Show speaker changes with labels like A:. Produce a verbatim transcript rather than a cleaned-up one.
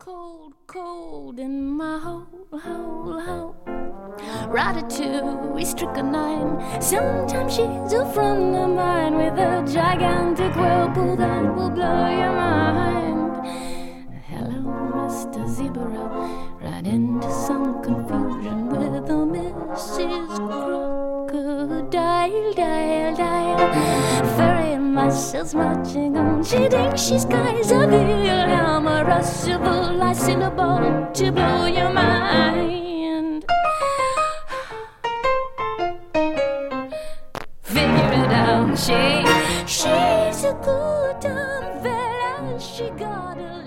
A: cold, cold in my hole, hole, hole. Ratatouille, strychnine. Sometimes she's a friend of mine with a gigantic whirlpool that will blow your mind. Hello, Mister Zebra. Right into some confusion with a Missus Crocodile, dial, dial. Furry muscles marching on. She thinks she's Kaiser Wilhelm, a rushable, icillable to blow your mind. Figure it out, she, she's a good dumb fella. She got a